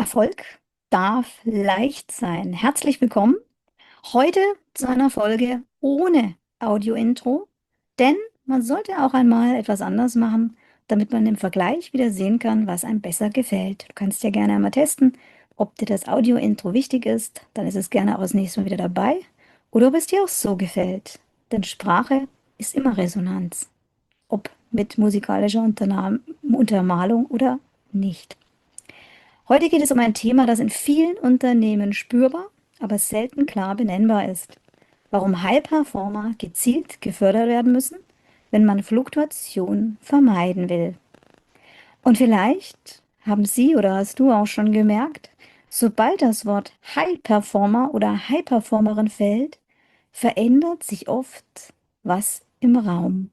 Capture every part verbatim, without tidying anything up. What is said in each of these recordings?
Erfolg darf leicht sein. Herzlich willkommen heute zu einer Folge ohne Audio-Intro, denn man sollte auch einmal etwas anders machen, damit man im Vergleich wieder sehen kann, was einem besser gefällt. Du kannst ja gerne einmal testen, ob dir das Audio-Intro wichtig ist, dann ist es gerne auch das nächste Mal wieder dabei, oder ob es dir auch so gefällt. Denn Sprache ist immer Resonanz, ob mit musikalischer Unterna- Untermalung oder nicht. Heute geht es um ein Thema, das in vielen Unternehmen spürbar, aber selten klar benennbar ist. Warum High-Performer gezielt gefördert werden müssen, wenn man Fluktuation vermeiden will. Und vielleicht haben Sie oder hast du auch schon gemerkt, sobald das Wort High-Performer oder High-Performerin fällt, verändert sich oft was im Raum.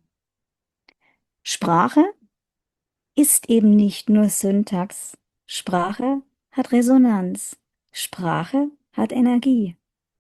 Sprache ist eben nicht nur Syntax. Sprache hat Resonanz. Sprache hat Energie.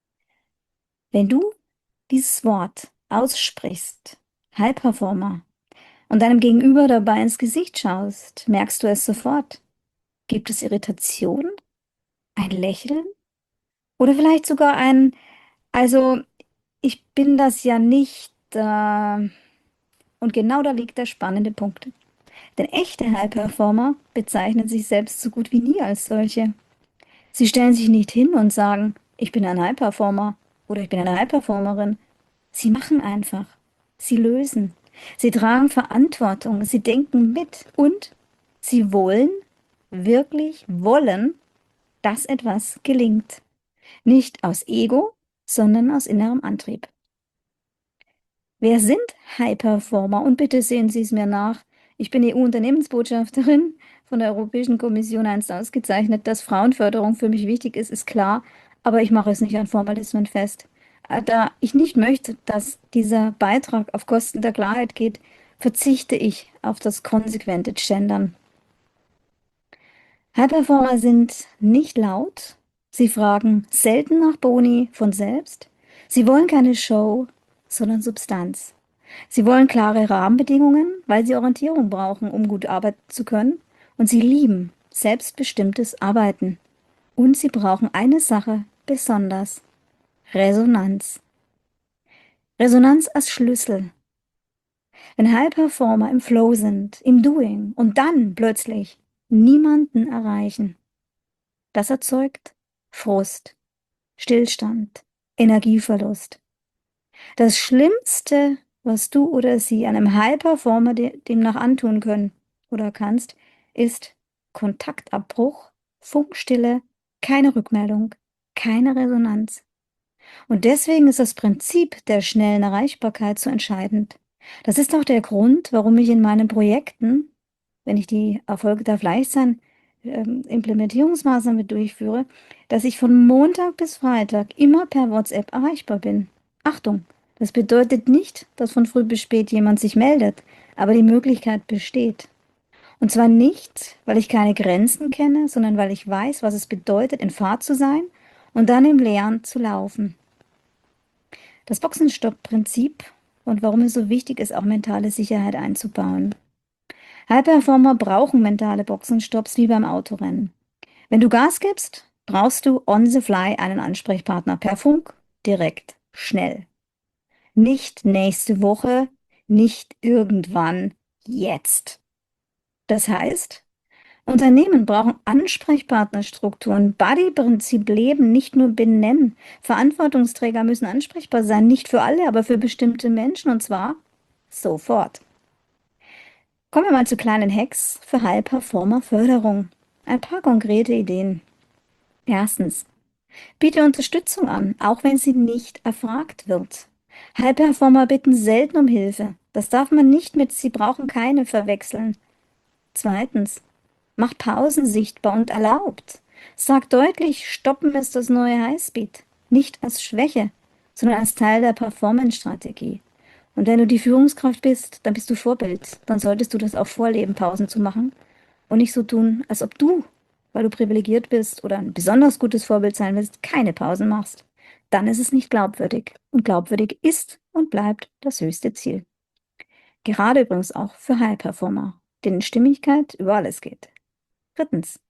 Wenn du dieses Wort aussprichst, High Performer, und deinem Gegenüber dabei ins Gesicht schaust, merkst du es sofort. Gibt es Irritation, ein Lächeln oder vielleicht sogar ein, also ich bin das ja nicht, äh, und genau da liegt der spannende Punkt. Denn echte High-Performer bezeichnen sich selbst so gut wie nie als solche. Sie stellen sich nicht hin und sagen, ich bin ein High-Performer oder ich bin eine High-Performerin. Sie machen einfach. Sie lösen. Sie tragen Verantwortung. Sie denken mit. Und sie wollen, wirklich wollen, dass etwas gelingt. Nicht aus Ego, sondern aus innerem Antrieb. Wer sind High-Performer? Und bitte sehen Sie es mir nach. Ich bin E U-Unternehmensbotschafterin von der Europäischen Kommission, einst ausgezeichnet. Dass Frauenförderung für mich wichtig ist, ist klar, aber ich mache es nicht an Formalismen fest. Äh, Da ich nicht möchte, dass dieser Beitrag auf Kosten der Klarheit geht, verzichte ich auf das konsequente Gendern. High-Performer sind nicht laut. Sie fragen selten nach Boni von selbst. Sie wollen keine Show, sondern Substanz. Sie wollen klare Rahmenbedingungen, weil sie Orientierung brauchen, um gut arbeiten zu können. Und sie lieben selbstbestimmtes Arbeiten. Und sie brauchen eine Sache besonders: Resonanz. Resonanz als Schlüssel. Wenn High-Performer im Flow sind, im Doing und dann plötzlich niemanden erreichen, das erzeugt Frust, Stillstand, Energieverlust. Das Schlimmste, was du oder sie einem High-Performer de demnach antun können oder kannst, ist Kontaktabbruch, Funkstille, keine Rückmeldung, keine Resonanz. Und deswegen ist das Prinzip der schnellen Erreichbarkeit so entscheidend. Das ist auch der Grund, warum ich in meinen Projekten, wenn ich die Erfolge darf leicht sein, ähm, Implementierungsmaßnahmen durchführe, dass ich von Montag bis Freitag immer per WhatsApp erreichbar bin. Achtung, das bedeutet nicht, dass von früh bis spät jemand sich meldet, aber die Möglichkeit besteht. Und zwar nicht, weil ich keine Grenzen kenne, sondern weil ich weiß, was es bedeutet, in Fahrt zu sein und dann im Leeren zu laufen. Das Boxenstopp-Prinzip und warum es so wichtig ist, auch mentale Sicherheit einzubauen. High-Performer brauchen mentale Boxenstopps wie beim Autorennen. Wenn du Gas gibst, brauchst du on the fly einen Ansprechpartner per Funk, direkt, schnell. Nicht nächste Woche, nicht irgendwann, jetzt. Das heißt, Unternehmen brauchen Ansprechpartnerstrukturen, Buddy-Prinzip leben, nicht nur benennen. Verantwortungsträger müssen ansprechbar sein, nicht für alle, aber für bestimmte Menschen und zwar sofort. Kommen wir mal zu kleinen Hacks für High-Performer-Förderung. Ein paar konkrete Ideen. Erstens, biete Unterstützung an, auch wenn sie nicht erfragt wird. High-Performer bitten selten um Hilfe. Das darf man nicht mit "Sie brauchen keine" verwechseln. Zweitens, macht Pausen sichtbar und erlaubt. Sagt deutlich, Stoppen ist das neue Highspeed. Nicht als Schwäche, sondern als Teil der Performance-Strategie. Und wenn du die Führungskraft bist, dann bist du Vorbild. Dann solltest du das auch vorleben, Pausen zu machen und nicht so tun, als ob du, weil du privilegiert bist oder ein besonders gutes Vorbild sein willst, keine Pausen machst. Dann ist es nicht glaubwürdig. Und glaubwürdig ist und bleibt das höchste Ziel. Gerade übrigens auch für High-Performer, denen Stimmigkeit über alles geht. Drittens,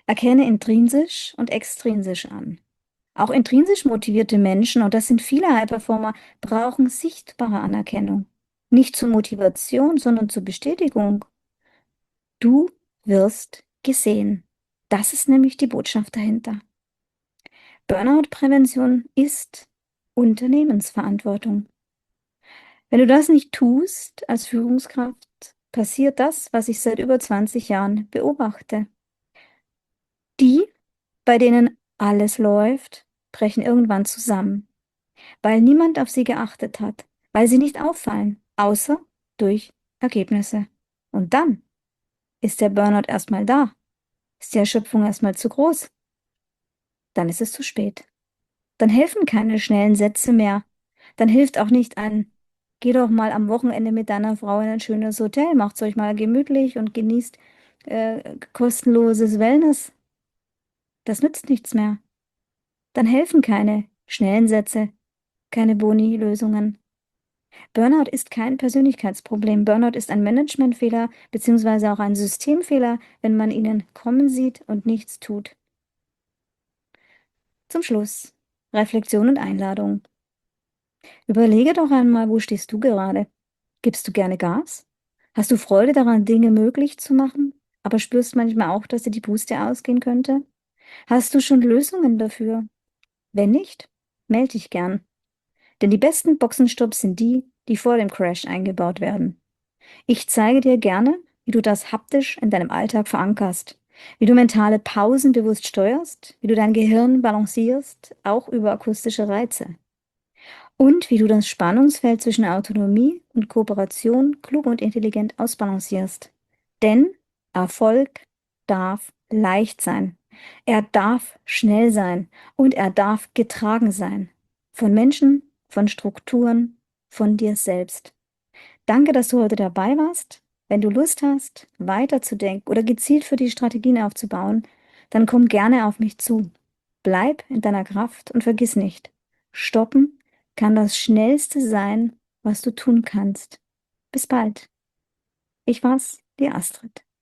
Erkenne intrinsisch und extrinsisch an. Auch intrinsisch motivierte Menschen, und das sind viele High-Performer, brauchen sichtbare Anerkennung. Nicht zur Motivation, sondern zur Bestätigung. Du wirst gesehen. Das ist nämlich die Botschaft dahinter. Burnout-Prävention ist Unternehmensverantwortung. Wenn du das nicht tust als Führungskraft, passiert das, was ich seit über zwanzig Jahren beobachte. Die, bei denen alles läuft, brechen irgendwann zusammen, weil niemand auf sie geachtet hat, weil sie nicht auffallen, außer durch Ergebnisse. Und dann ist der Burnout erstmal da, ist die Erschöpfung erstmal zu groß, dann ist es zu spät. Dann helfen keine schnellen Sätze mehr. Dann hilft auch nicht ein, geh doch mal am Wochenende mit deiner Frau in ein schönes Hotel, macht's euch mal gemütlich und genießt äh, kostenloses Wellness. Das nützt nichts mehr. Dann helfen keine schnellen Sätze, keine Boni-Lösungen. Burnout ist kein Persönlichkeitsproblem. Burnout ist ein Managementfehler beziehungsweise auch ein Systemfehler, wenn man ihn kommen sieht und nichts tut. Zum Schluss Reflexion und Einladung. Überlege doch einmal, wo stehst du gerade? Gibst du gerne Gas? Hast du Freude daran, Dinge möglich zu machen, aber spürst manchmal auch, dass dir die Puste ausgehen könnte? Hast du schon Lösungen dafür? Wenn nicht, melde dich gern. Denn die besten Boxenstopps sind die, die vor dem Crash eingebaut werden. Ich zeige dir gerne, wie du das haptisch in deinem Alltag verankerst, wie du mentale Pausen bewusst steuerst, wie du dein Gehirn balancierst, auch über akustische Reize. Und wie du das Spannungsfeld zwischen Autonomie und Kooperation klug und intelligent ausbalancierst. Denn Erfolg darf leicht sein. Er darf schnell sein und er darf getragen sein. Von Menschen, von Strukturen, von dir selbst. Danke, dass du heute dabei warst. Wenn du Lust hast, weiterzudenken oder gezielt für die Strategien aufzubauen, dann komm gerne auf mich zu. Bleib in deiner Kraft und vergiss nicht, stoppen kann das Schnellste sein, was du tun kannst. Bis bald. Ich war's, die Astrid.